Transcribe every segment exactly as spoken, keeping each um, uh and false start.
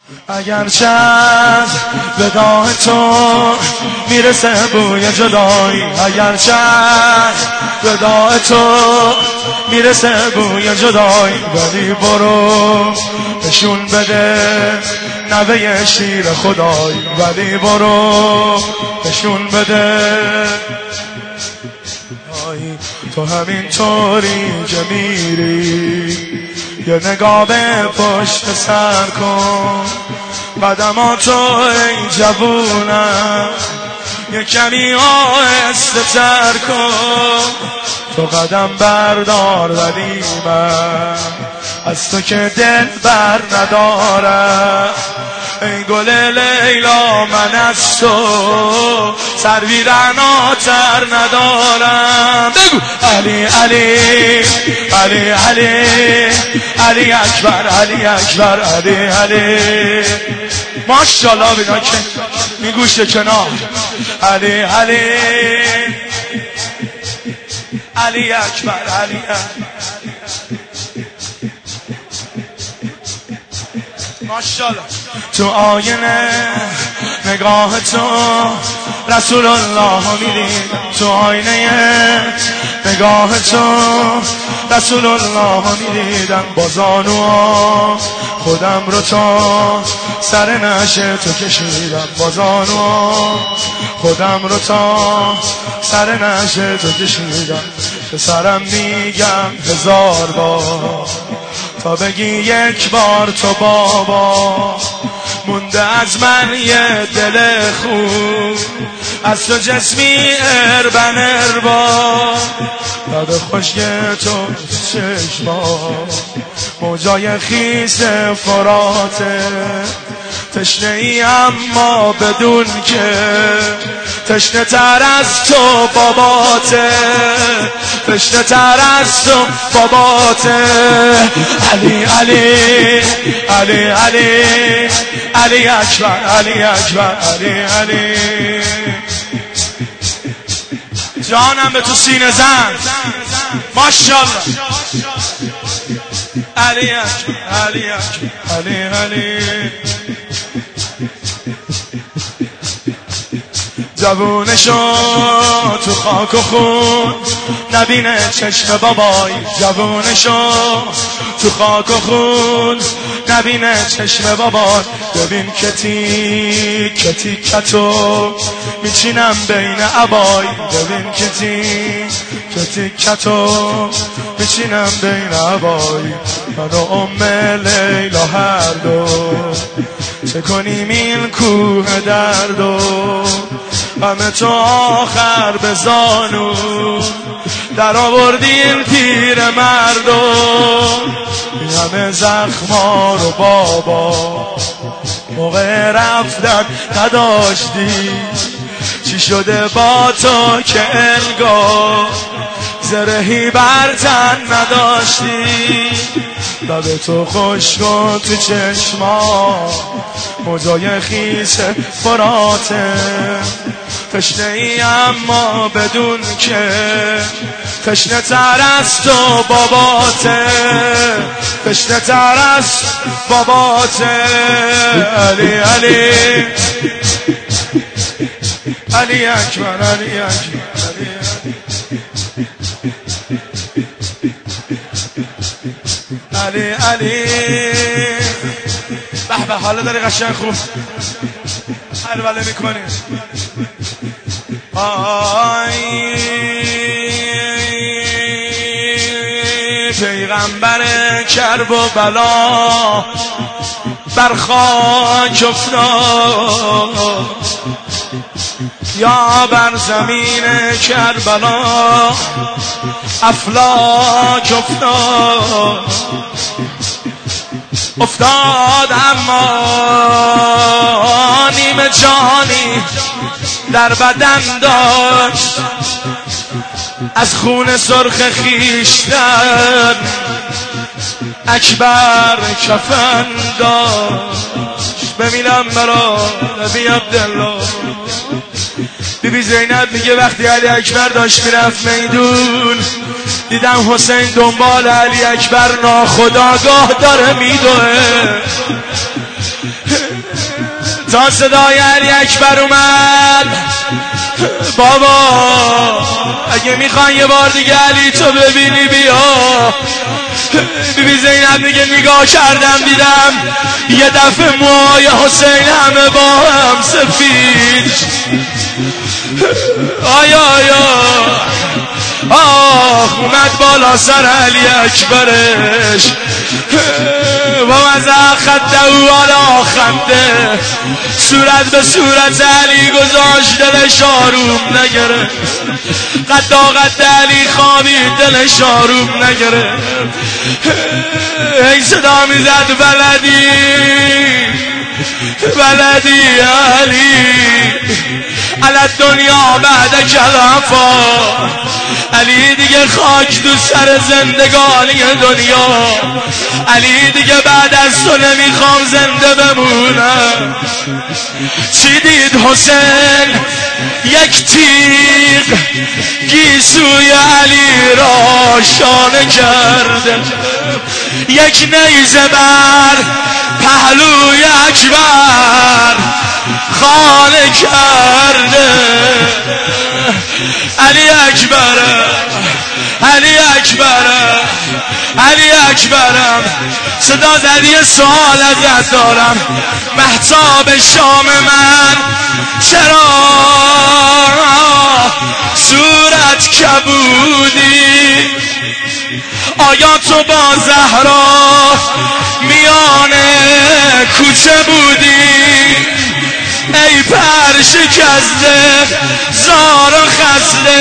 اگر چند وداع تو میرسه بوی جدایی، اگر چند وداع تو میرسه بوی جدایی، ولی برو نشون بده نوه شیر خدایی، ولی برو نشون بده تو همین طوری که میری یه نگاه به پشت سر کن، قدماتو ای جوونم یه کمی آهسته تر کن، تو قدم بردار ولی من از تو که دل بر ندارم، ای گل لیلا من از تو سروی رعناتر ندارم. بگو علی علی علی علی علی اکبر علی اکبر علی علی ماشاءالله بینا که میگوشه کنار علی علی علی اکبر علی اکبر ماشاءالله. تو آینه نگاه تو رسول الله میدید، تو آینه نگاه تو رسول الله میدیدم، با زانوها خودم رو تا سر نشه تو کشیدم، با زانوها خودم رو تا سر نشه تو کشیدم، به سرم میگم هزار بار تا بگی یک بار تو بابا، مونده از من یه دل خوب از تو جسمی اربن اربا، داد خشک تو چشما موجای خیس فراته، تشنه ای اما بدون که تشنه تر از تو باباته، تشنه تر از تو باباته. علی علی علی علی علی اکبر علی اکبر علی علی جانم به تو سینه زن ماشاءالله. علی اکبر علی اکبر علی علی جوونشو تو خاک و خون نبینه چشم بابای، جوونشو تو خاک و خون نبینه چشم بابای، ببین که تیک که تیکتو میچینم بین عبای، ببین که تیک که تیکتو میچینم بین عبای، من و ام لیلا هر دو چه کنیم این کوه دردو، همه تو آخر به زانو در آوردیم پیر مردم، این همه زخما رو بابا موقع رفتن نداشتی، چی شده با تو که انگار زرهی بر تن نداشتی، لب تو خشک و تو چشما موجای خیس فراته، تشنه ای اما بدون که تشنه تر از تو باباته، تشنه تر از باباته. علی علی علی اکبر علی اکبر علی علی به به حالا داری قشنگ خوب حلوله میکنی. آی پیغمبر کرب و بلا بر خاک افتاد، یا بر زمین کربلا افلاک افتاد، افتاد اما نیمه جانی در بدن داشت، از خون سرخ خیشتن اکبر کفن داشت. بمیرم برا نبی عبدالله. بی بی زینب میگه وقتی علی اکبر داشت میرفت میدون، دیدم حسین دنبال علی اکبر ناخودآگاه داره میدوه. تا صدای علی اکبر اومد. بابا اگه میخوان یه بار دیگه علی تو ببینی بیا. بیبی زینب میگه نگاه کردم دیدم یه دفعه موهای حسین همه با هم سفید. آیا آیا آخ اومد بالا سر علی اکبرش و مزا خده و علا خده، صورت به صورت علی گذاشت دلش آروم نگره، قد قد علی خوابید دلش آروم نگره. ای صدا میزد بلدی بلدی علی علی دنیا بعد کلافا. علی دیگه خاک تو سر زندگانی دنیا، علی دیگه بعد از تو نمیخوام زنده بمونم. چی دید حسین؟ یک تیغ گیسوی علی را شانه کرده، یک نیزه بر پهلوی اکبر خانه کرده. علی اکبر علی اکبر علی اکبرم صدا زدی یه سوال ازت دارم، مهتاب شام من چرا صورت کبودی؟ آیا تو با زهرا میانه کوچه بودی؟ ای پر شکسته زار و خسته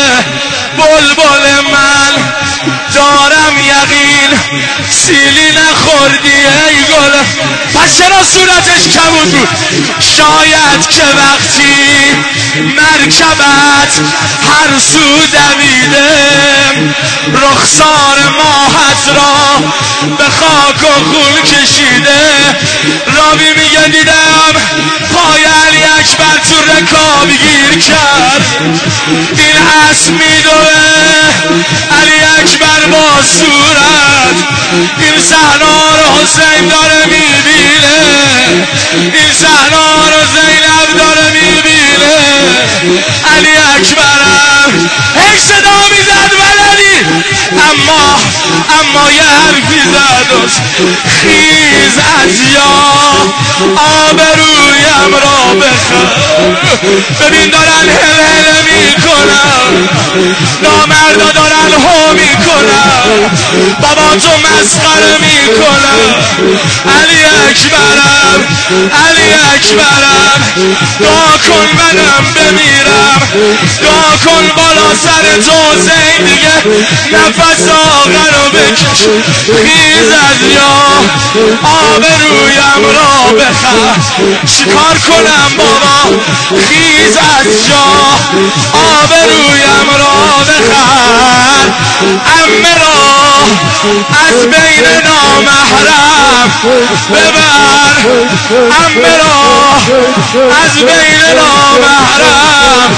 بلبل من دارم یقین سیلی نخوردی ای گل. پس چرا صورتش کبود بود؟ شاید که وقتی مرکبت هر سو دویده رخسار ماهت را به خاک و خون کشیده. راوی میگه دیدم پای علی اکبر تو رکاب گیر کرد، این اسب میدوه علی اکبر با صورت، این صحنه رو حسین داره میبینه، این صحنه رو زینب داره میبینه. علی اکبرم هی صدا میزد بلدی، اما اما یه حرفی زد، خیز از یا آبرویم را بخر. ببین دارن هل هل میکنن، نامردا دارن هو میکنن، بابا تو مسخره میکنن. علی اکبرم علی اکبرم دعا کن منم بمیرم، دعا کن بالا سر تو زین دیگه نفس آخر رو بکش. خیز از یا آبرویم را بخر. چیکار کنم بابا؟ خیز از جا آبرویم را بخر. عمه را از بین نامحرم ببر، عمه را از بین نامحرم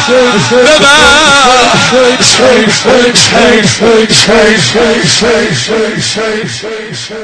ببر.